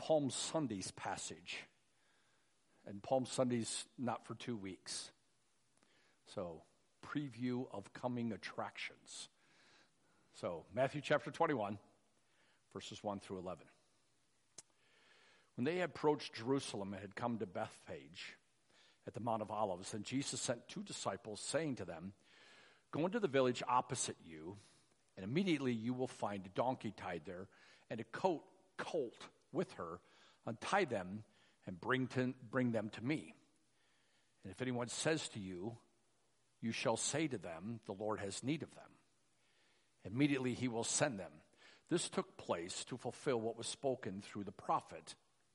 Palm Sunday's passage. And Palm Sunday's not for 2 weeks. So, preview of coming attractions. So, Matthew chapter 21, verses 1 through 11. When they approached Jerusalem and had come to Bethphage at the Mount of Olives, then Jesus sent 2 disciples, saying to them, "Go into the village opposite you, and immediately you will find a donkey tied there, and a colt with her. Untie them and bring them to me. And if anyone says to you, you shall say to them, the Lord has need of them. Immediately he will send them." This took place to fulfill what was spoken through the prophet.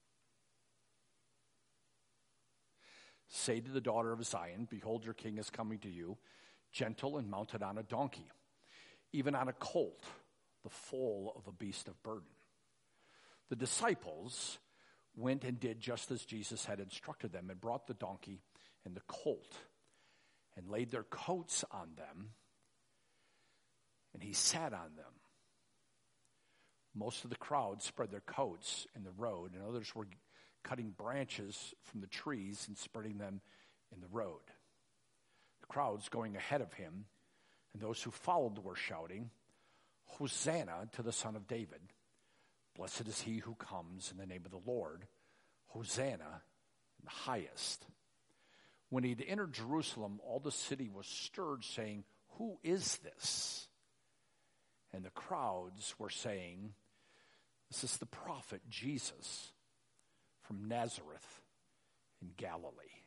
"Say to the daughter of Zion, behold, your king is coming to you, gentle and mounted on a donkey, even on a colt, the foal of a beast of burden." The disciples went and did just as Jesus had instructed them, and brought the donkey and the colt, and laid their coats on them, and he sat on them. Most of the crowd spread their coats in the road, and others were cutting branches from the trees and spreading them in the road. The crowds going ahead of him, and those who followed were shouting, "Hosanna to the Son of David. Blessed is he who comes in the name of the Lord. Hosanna in the highest." When he'd entered Jerusalem, all the city was stirred, saying, "Who is this?" And the crowds were saying, "This is the prophet Jesus from Nazareth in Galilee."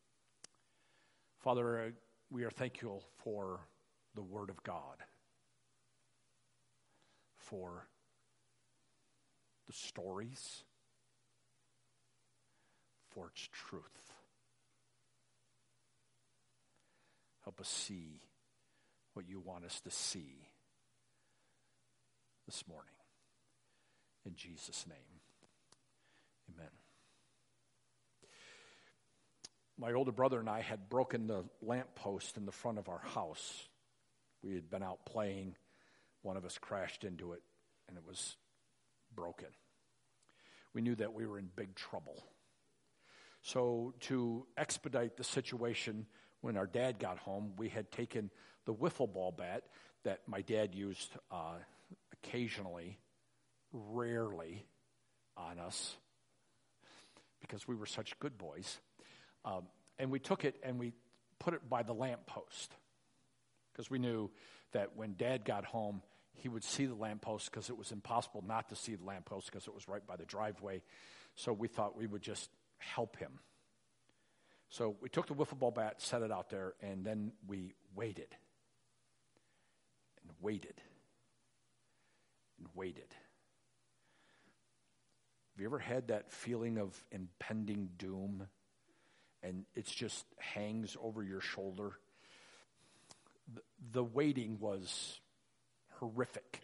Father, we are thankful for the Word of God, for the stories, for its truth. Help us see what you want us to see this morning. In Jesus' name, amen. My older brother and I had broken the lamppost in the front of our house. We had been out playing. One of us crashed into it, and it was broken. We knew that we were in big trouble. So to expedite the situation, when our dad got home, we had taken the wiffle ball bat that my dad used occasionally, rarely on us, because we were such good boys. And we took it and we put it by the lamppost, because we knew that when Dad got home, he would see the lamppost, because it was impossible not to see the lamppost because it was right by the driveway. So we thought we would just help him. So we took the wiffle ball bat, set it out there, and then we waited and waited and waited. Have you ever had that feeling of impending doom, and it just hangs over your shoulder? The waiting was horrific.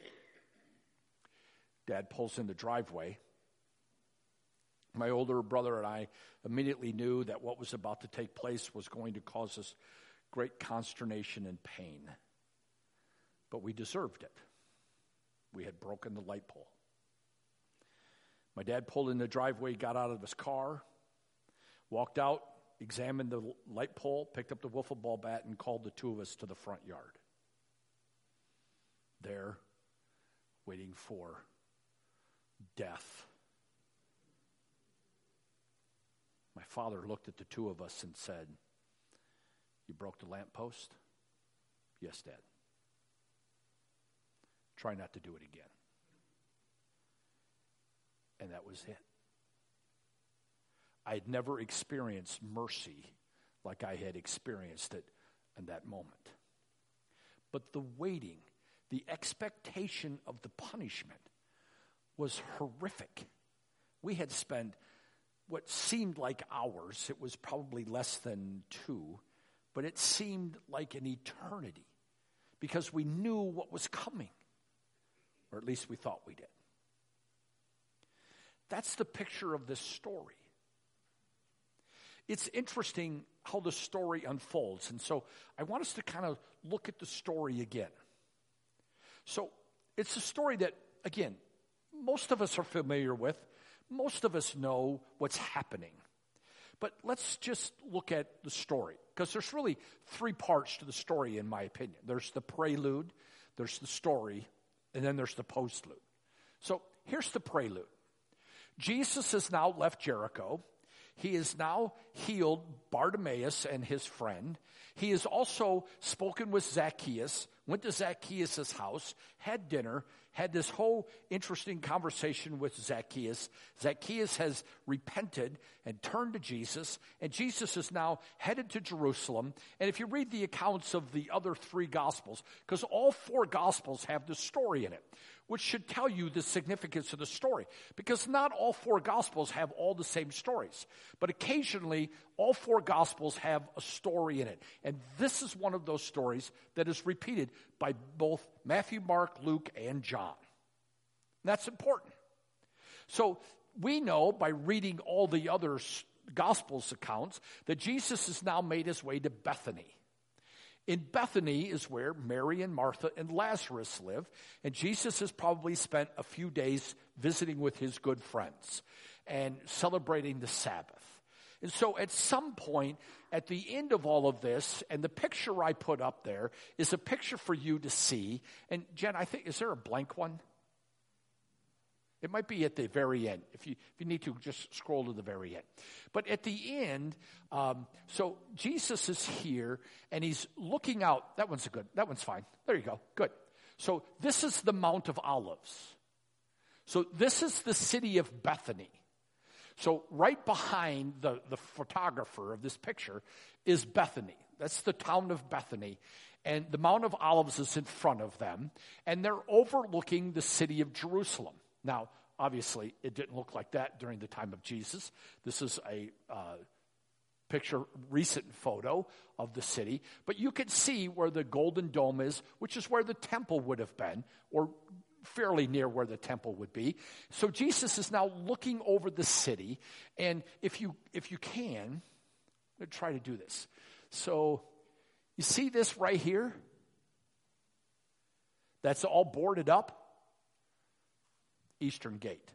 Dad pulls in the driveway. My older brother and I immediately knew that what was about to take place was going to cause us great consternation and pain. But we deserved it. We had broken the light pole. My dad pulled in the driveway, got out of his car, walked out, examined the light pole, picked up the wiffle ball bat, and called the 2 of us to the front yard. There, waiting for death. My father looked at the 2 of us and said, "You broke the lamppost?" "Yes, Dad." "Try not to do it again." And that was it. I had never experienced mercy like I had experienced it in that moment. But the waiting, the expectation of the punishment was horrific. We had spent what seemed like hours. It was probably less than 2, but it seemed like an eternity, because we knew what was coming, or at least we thought we did. That's the picture of this story. It's interesting how the story unfolds, and so I want us to kind of look at the story again. So it's a story that, again, most of us are familiar with, Most of us know what's happening. But let's just look at the story, because there's really three parts to the story, in my opinion. There's the prelude, there's the story, and then there's the postlude. So here's the prelude. Jesus has now left Jericho. He has now healed Bartimaeus and his friend. He has also spoken with Zacchaeus, went to Zacchaeus' house, had dinner, had this whole interesting conversation with Zacchaeus. Zacchaeus has repented and turned to Jesus, and Jesus is now headed to Jerusalem. And if you read the accounts of the other three Gospels, because all four Gospels have this story in it, which should tell you the significance of the story, because not all four Gospels have all the same stories, but occasionally all four Gospels have a story in it. And this is one of those stories that is repeated by both Matthew, Mark, Luke, and John. And that's important. So we know by reading all the other Gospels accounts that Jesus has now made his way to Bethany. In Bethany is where Mary and Martha and Lazarus live, and Jesus has probably spent a few days visiting with his good friends and celebrating the Sabbath. And so at some point, at the end of all of this, and the picture I put up there is a picture for you to see. And Jen, I think, is there a blank one? It might be at the very end. If you need to, just scroll to the very end. But at the end, so Jesus is here, and he's looking out. That one's good. That one's fine. There you go. Good. So this is the Mount of Olives. So this is the city of Bethany. So right behind the photographer of this picture is Bethany. That's the town of Bethany. And the Mount of Olives is in front of them. And they're overlooking the city of Jerusalem. Now, obviously, it didn't look like that during the time of Jesus. This is a recent photo of the city. But you can see where the Golden Dome is, which is where the temple would have been, or fairly near where the temple would be. So Jesus is now looking over the city. And if you can, I'm going to try to do this. So you see this right here? That's all boarded up. Eastern Gate.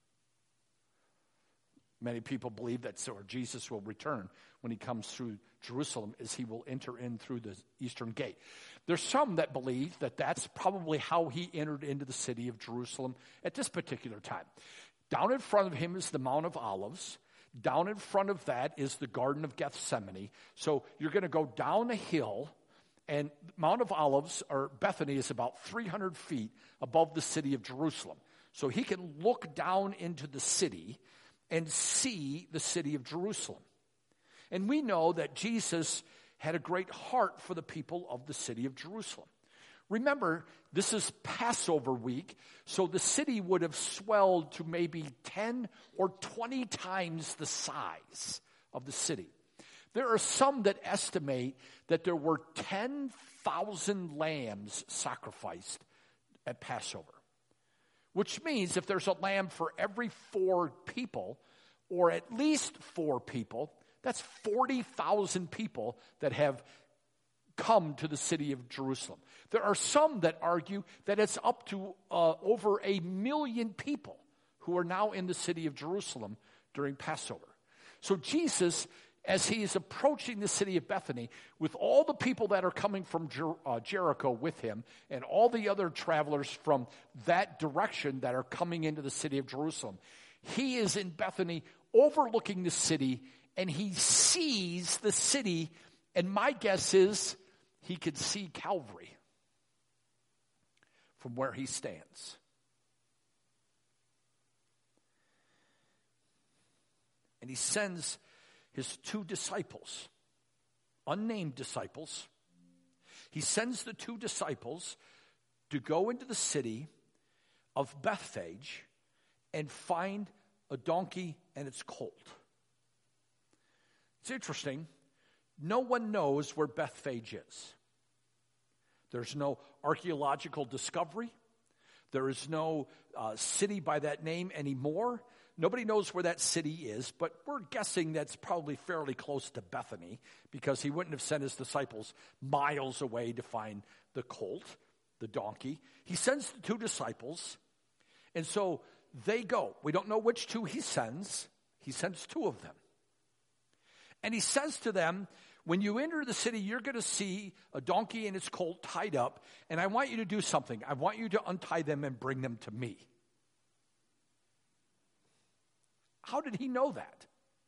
Many people believe that's where Jesus will return when he comes through Jerusalem, is he will enter in through the Eastern Gate. There's some that believe that that's probably how he entered into the city of Jerusalem at this particular time. Down in front of him is the Mount of Olives. Down in front of that is the Garden of Gethsemane. So you're going to go down a hill, and Mount of Olives, or Bethany, is about 300 feet above the city of Jerusalem. So he can look down into the city and see the city of Jerusalem. And we know that Jesus had a great heart for the people of the city of Jerusalem. Remember, this is Passover week, so the city would have swelled to maybe 10 or 20 times the size of the city. There are some that estimate that there were 10,000 lambs sacrificed at Passover. Which means if there's a lamb for every 4 people, or at least 4 people, that's 40,000 people that have come to the city of Jerusalem. There are some that argue that it's up to over 1 million people who are now in the city of Jerusalem during Passover. So Jesus, as he is approaching the city of Bethany, with all the people that are coming from Jericho with him, and all the other travelers from that direction that are coming into the city of Jerusalem, he is in Bethany overlooking the city, and he sees the city, and my guess is he could see Calvary from where he stands. And he sends his 2 disciples, unnamed disciples. He sends the 2 disciples to go into the city of Bethphage and find a donkey and its colt. It's interesting. No one knows where Bethphage is. There's no archaeological discovery. There is no city by that name anymore. Nobody knows where that city is, but we're guessing that's probably fairly close to Bethany, because he wouldn't have sent his disciples miles away to find the colt, the donkey. He sends the 2 disciples, and so they go. We don't know which two he sends. He sends two of them. And he says to them, when you enter the city, you're going to see a donkey and its colt tied up, and I want you to do something. I want you to untie them and bring them to me. How did he know that?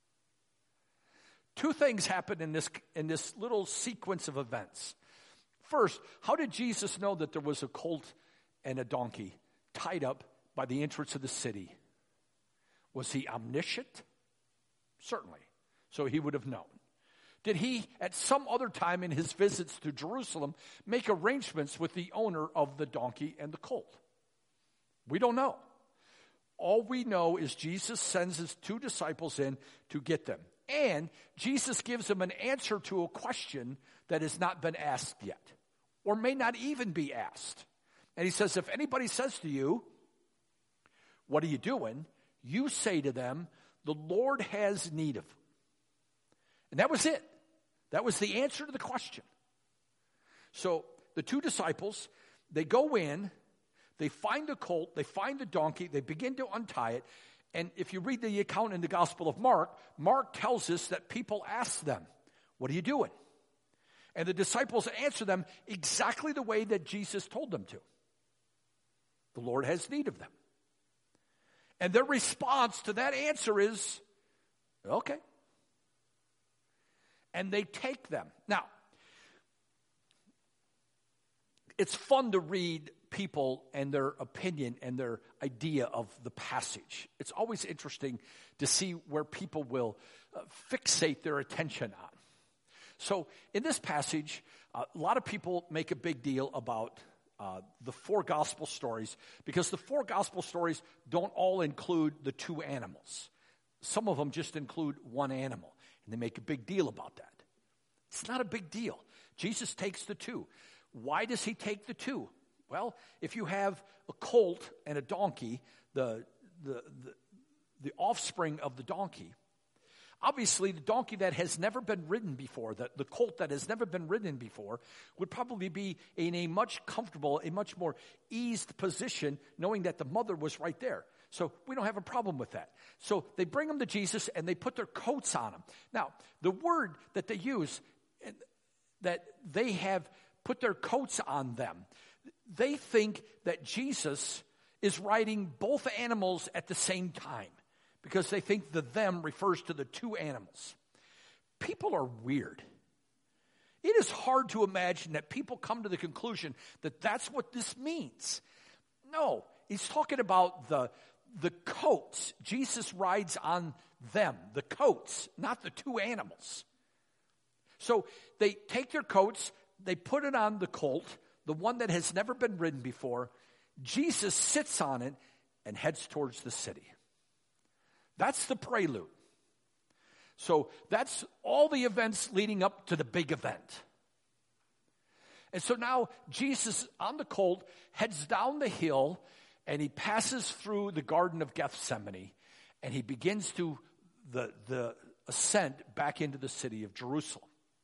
Two things happen in this little sequence of events. First, how did Jesus know that there was a colt and a donkey tied up by the entrance of the city? Was he omniscient? Certainly. So he would have known. Did he, at some other time in his visits to Jerusalem, make arrangements with the owner of the donkey and the colt? We don't know. All we know is Jesus sends his two disciples in to get them. And Jesus gives them an answer to a question that has not been asked yet, or may not even be asked. And he says, if anybody says to you, what are you doing? You say to them, the Lord has need of them. And that was it. That was the answer to the question. So the two disciples, they go in, they find the colt, they find the donkey, they begin to untie it. And if you read the account in the Gospel of Mark, Mark tells us that people ask them, what are you doing? And the disciples answer them exactly the way that Jesus told them to. The Lord has need of them. And their response to that answer is, okay. And they take them. Now, it's fun to read people and their opinion and their idea of the passage. It's always interesting to see where people will fixate their attention on. So in this passage, a lot of people make a big deal about the four gospel stories, because the four gospel stories don't all include the two animals. Some of them just include one animal, and they make a big deal about that. It's not a big deal. Jesus takes the two. Why does he take the two? Well, if you have a colt and a donkey, the offspring of the donkey, obviously the donkey that has never been ridden before, the colt that has never been ridden before, would probably be in a much more eased position, knowing that the mother was right there. So we don't have a problem with that. So they bring them to Jesus and they put their coats on them. Now, the word that they use, that they have put their coats on them, they think that Jesus is riding both animals at the same time, because they think the them refers to the two animals. People are weird. It is hard to imagine that people come to the conclusion that that's what this means. No, he's talking about the coats. Jesus rides on them, the coats, not the two animals. So they take their coats, they put it on the colt, the one that has never been ridden before. Jesus sits on it and heads towards the city. That's the prelude. So that's all the events leading up to the big event. And so now Jesus on the colt heads down the hill, and he passes through the Garden of Gethsemane, and he begins to the ascent back into the city of Jerusalem.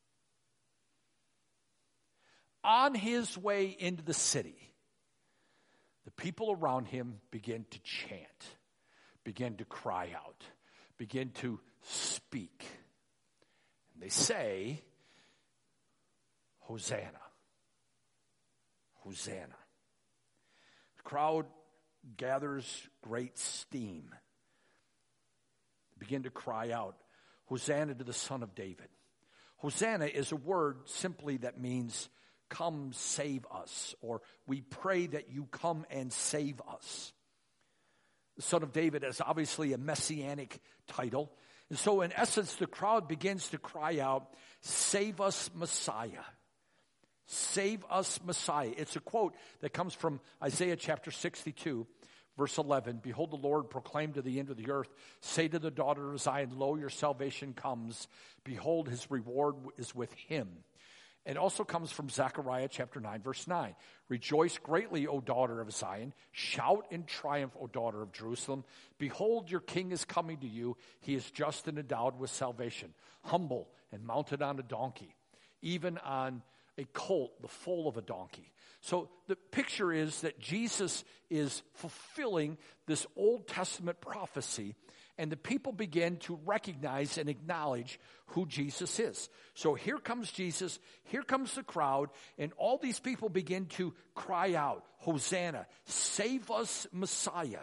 On his way into the city, the people around him begin to chant, begin to cry out, begin to speak. And they say, Hosanna, Hosanna. The crowd gathers great steam. They begin to cry out, Hosanna to the Son of David. Hosanna is a word simply that means come save us, or we pray that you come and save us. The Son of David is obviously a messianic title. And so in essence, the crowd begins to cry out, save us, Messiah. Save us, Messiah. It's a quote that comes from Isaiah chapter 62, verse 11. Behold, the Lord proclaimed to the end of the earth, say to the daughter of Zion, lo, your salvation comes. Behold, his reward is with him. It also comes from Zechariah chapter 9, verse 9. Rejoice greatly, O daughter of Zion. Shout in triumph, O daughter of Jerusalem. Behold, your king is coming to you. He is just and endowed with salvation, humble and mounted on a donkey, even on a colt, the foal of a donkey. So the picture is that Jesus is fulfilling this Old Testament prophecy, and the people begin to recognize and acknowledge who Jesus is. So here comes Jesus, here comes the crowd, and all these people begin to cry out, Hosanna, save us, Messiah.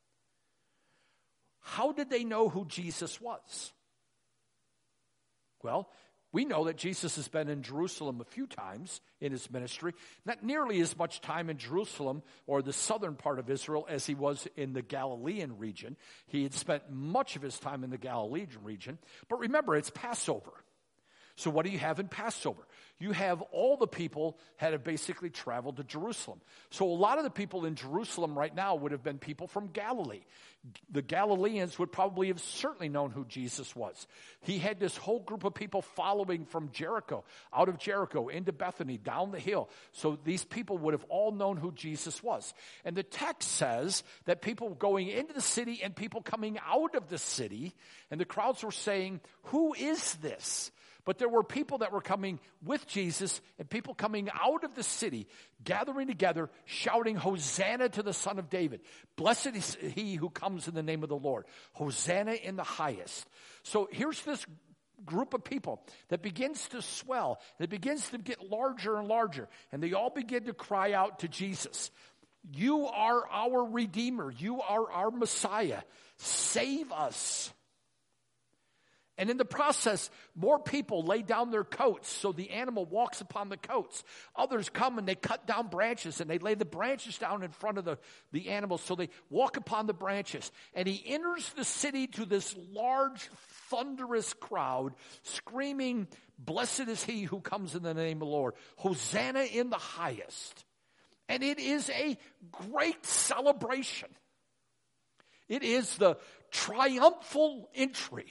How did they know who Jesus was? Well, we know that Jesus has been in Jerusalem a few times in his ministry, not nearly as much time in Jerusalem or the southern part of Israel as he was in the Galilean region. He had spent much of his time in the Galilean region. But remember, it's Passover. So what do you have in Passover? You have all the people that have basically traveled to Jerusalem. So a lot of the people in Jerusalem right now would have been people from Galilee. The Galileans would probably have certainly known who Jesus was. He had this whole group of people following from Jericho, out of Jericho, into Bethany, down the hill. So these people would have all known who Jesus was. And the text says that people going into the city and people coming out of the city, and the crowds were saying, who is this? But there were people that were coming with Jesus and people coming out of the city, gathering together, shouting, Hosanna to the Son of David. Blessed is he who comes in the name of the Lord. Hosanna in the highest. So here's this group of people that begins to swell. That begins to get larger and larger. And they all begin to cry out to Jesus. You are our Redeemer. You are our Messiah. Save us. And in the process, more people lay down their coats so the animal walks upon the coats. Others come and they cut down branches and they lay the branches down in front of the animals so they walk upon the branches. And he enters the city to this large, thunderous crowd screaming, blessed is he who comes in the name of the Lord. Hosanna in the highest. And it is a great celebration. It is the triumphal entry.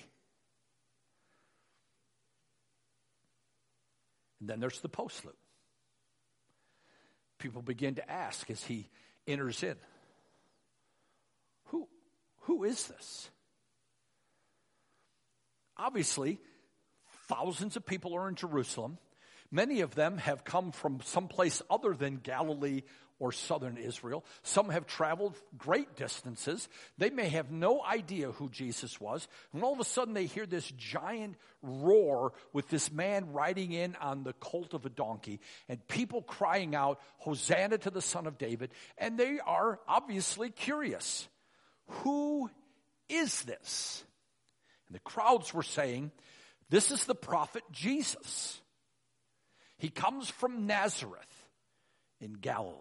And then there's the postlude. People begin to ask as he enters in, who is this? Obviously, thousands of people are in Jerusalem. Many of them have come from someplace other than Galilee or southern Israel. Some have traveled great distances. They may have no idea who Jesus was. And all of a sudden they hear this giant roar with this man riding in on the colt of a donkey and people crying out, Hosanna to the Son of David. And they are obviously curious. Who is this? And the crowds were saying, this is the prophet Jesus. He comes from Nazareth in Galilee.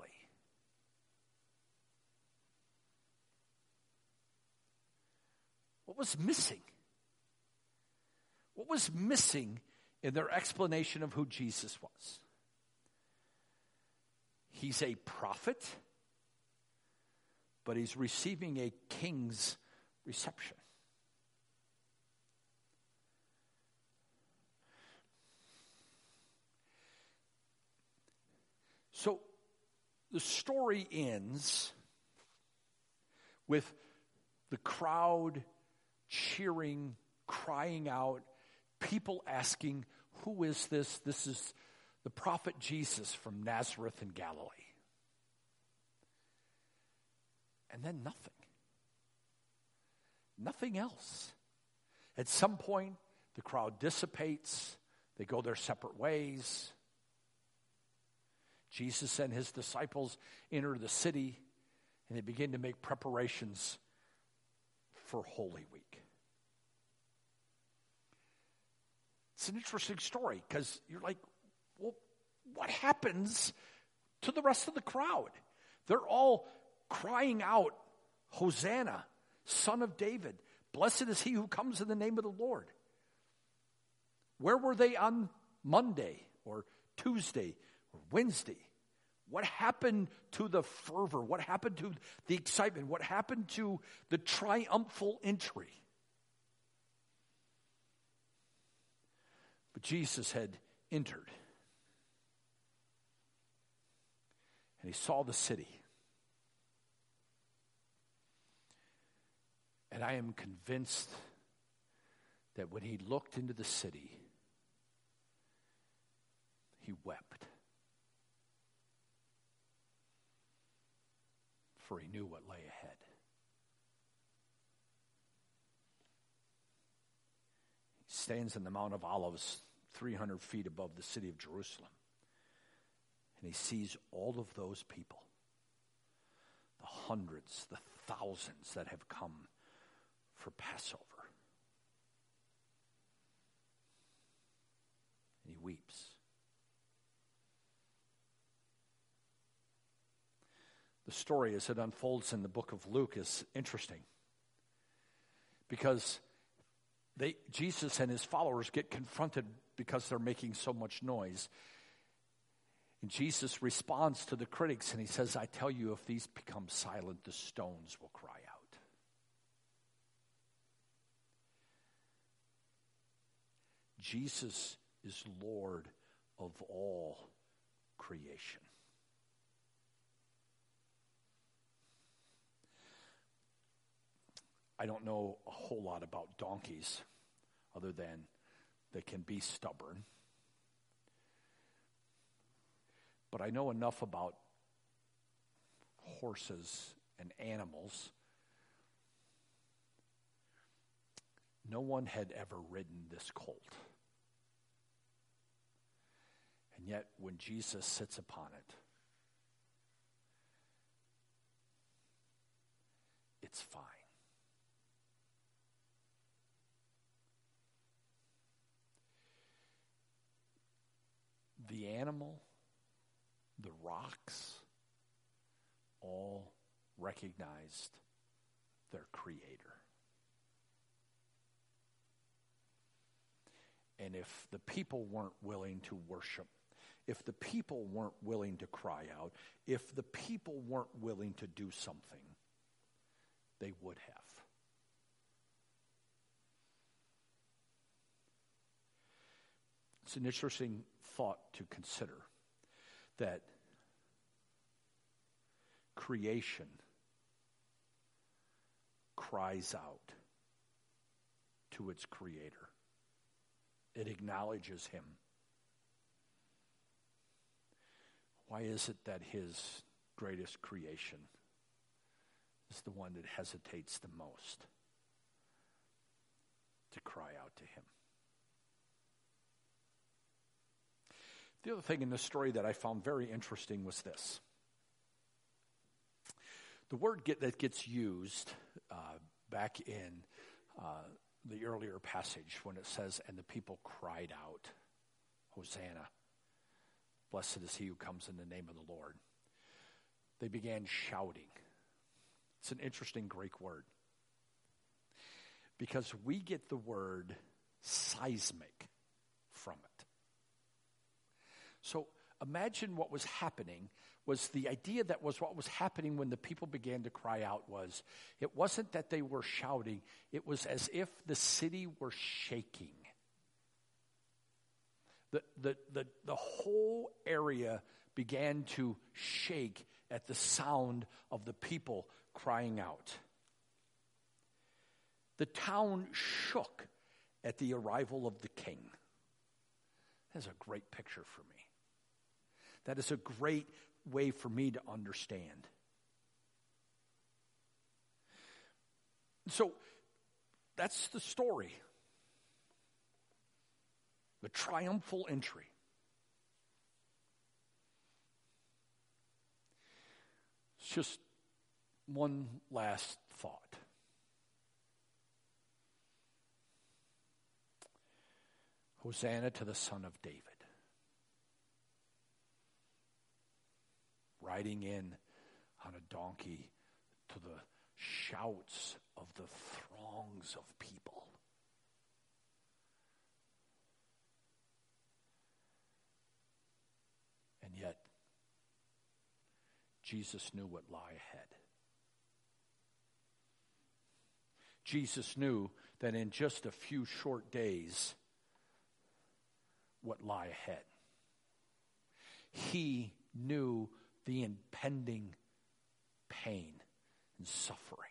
What was missing? What was missing in their explanation of who Jesus was? He's a prophet, but he's receiving a king's reception. So the story ends with the crowd cheering, crying out, people asking, who is this? This is the prophet Jesus from Nazareth in Galilee. And then nothing. Nothing else. At some point, the crowd dissipates. They go their separate ways. Jesus and his disciples enter the city, and they begin to make preparations for Holy Week. It's an interesting story because you're like, well, what happens to the rest of the crowd? They're all crying out, Hosanna, Son of David. Blessed is he who comes in the name of the Lord. Where were they on Monday or Tuesday or Wednesday? What happened to the fervor? What happened to the excitement? What happened to the triumphal entry? But Jesus had entered. And he saw the city. And I am convinced that when he looked into the city, he wept. for he knew what lay ahead. He stands in the Mount of Olives, 300 feet above the city of Jerusalem, and he sees all of those people, the hundreds, the thousands that have come for Passover. And he weeps. The story as it unfolds in the book of Luke is interesting because Jesus and his followers get confronted because they're making so much noise. And Jesus responds to the critics and he says, I tell you, if these become silent, the stones will cry out. Jesus is Lord of all creation. I don't know a whole lot about donkeys other than they can be stubborn. But I know enough about horses and animals. No one had ever ridden this colt. And yet, when Jesus sits upon it, it's fine. The animal, the rocks, all recognized their Creator. And if the people weren't willing to worship, if the people weren't willing to cry out, if the people weren't willing to do something, they would have. It's an interesting thought to consider that creation cries out to its Creator. It acknowledges him. Why is it that his greatest creation is the one that hesitates the most to cry out to him? The other thing in this story that I found very interesting was this. The word that gets used back in the earlier passage when it says, and the people cried out, Hosanna, blessed is he who comes in the name of the Lord. They began shouting. It's an interesting Greek word because we get the word seismic from it. So imagine what was happening was the idea that was what was happening when the people began to cry out was, it wasn't that they were shouting, it was as if the city were shaking. The whole area began to shake at the sound of the people crying out. The town shook at the arrival of the king. That's a great picture for me. That is a great way for me to understand. So that's the story. The triumphal entry. It's just one last thought. Hosanna to the Son of David. Riding in on a donkey to the shouts of the throngs of people. And yet, Jesus knew what lay ahead. Jesus knew that in just a few short days, what lay ahead. He knew the impending pain and suffering.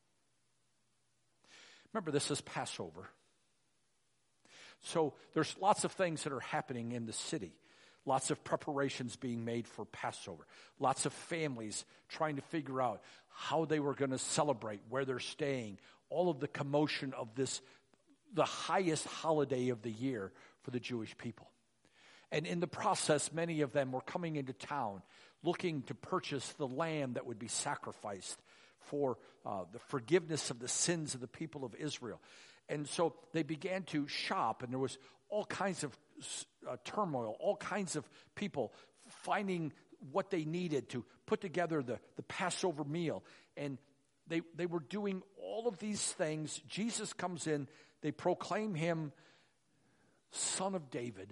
Remember, this is Passover. So there's lots of things that are happening in the city. Lots of preparations being made for Passover. Lots of families trying to figure out how they were going to celebrate, where they're staying. All of the commotion of this, the highest holiday of the year for the Jewish people. And in the process, many of them were coming into town looking to purchase the lamb that would be sacrificed for the forgiveness of the sins of the people of Israel. And so they began to shop, and there was all kinds of turmoil, all kinds of people finding what they needed to put together the Passover meal. And they were doing all of these things. Jesus comes in. They proclaim him Son of David.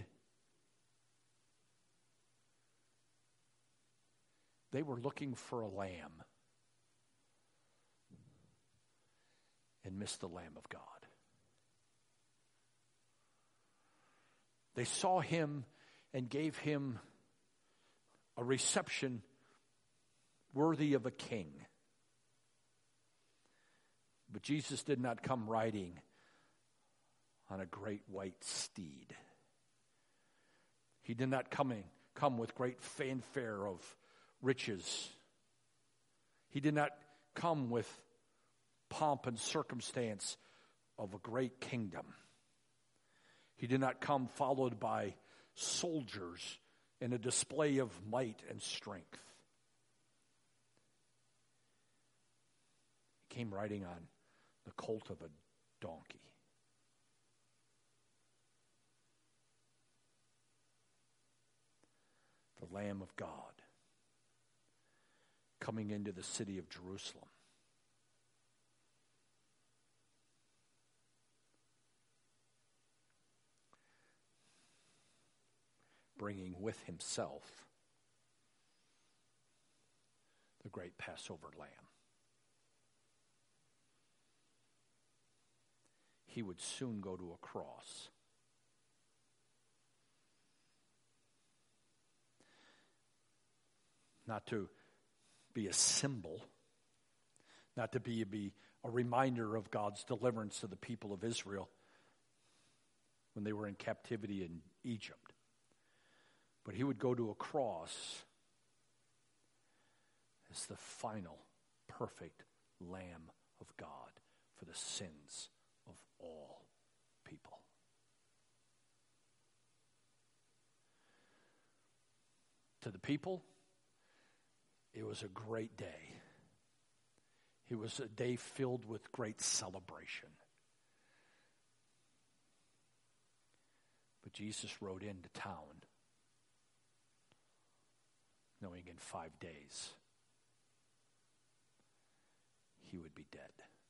They were looking for a lamb and missed the Lamb of God. They saw him and gave him a reception worthy of a king. But Jesus did not come riding on a great white steed. He did not come with great fanfare of riches. He did not come with pomp and circumstance of a great kingdom. He did not come followed by soldiers in a display of might and strength. He came riding on the colt of a donkey. The Lamb of God coming into the city of Jerusalem. Bringing with himself the great Passover lamb. He would soon go to a cross. Not to be a symbol, not to be a reminder of God's deliverance to the people of Israel when they were in captivity in Egypt. But he would go to a cross as the final, perfect Lamb of God for the sins of all people. To the people, it was a great day. It was a day filled with great celebration. But Jesus rode into town knowing in 5 days he would be dead.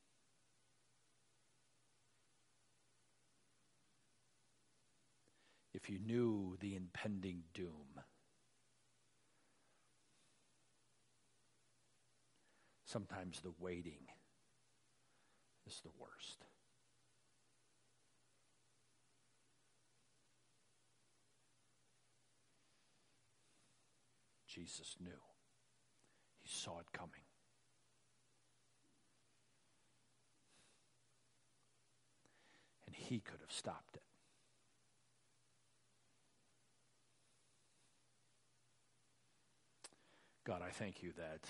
If you knew the impending doom, sometimes the waiting is the worst. Jesus knew. He saw it coming. And he could have stopped it. God, I thank you that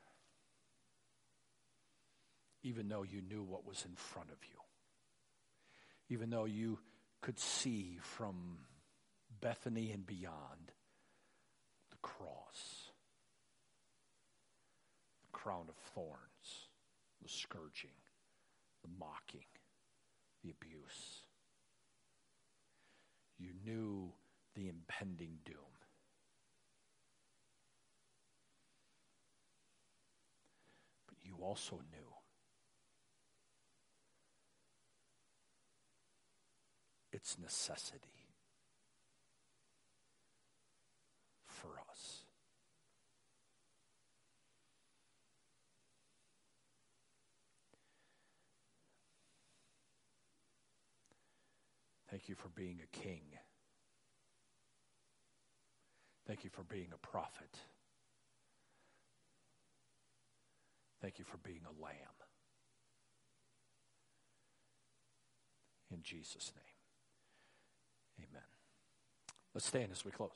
even though you knew what was in front of you, even though you could see from Bethany and beyond the cross, the crown of thorns, the scourging, the mocking, the abuse, you knew the impending doom. But you also knew its necessity for us. Thank you for being a king. Thank you for being a prophet. Thank you for being a lamb. In Jesus' name. Amen. Let's stand as we close.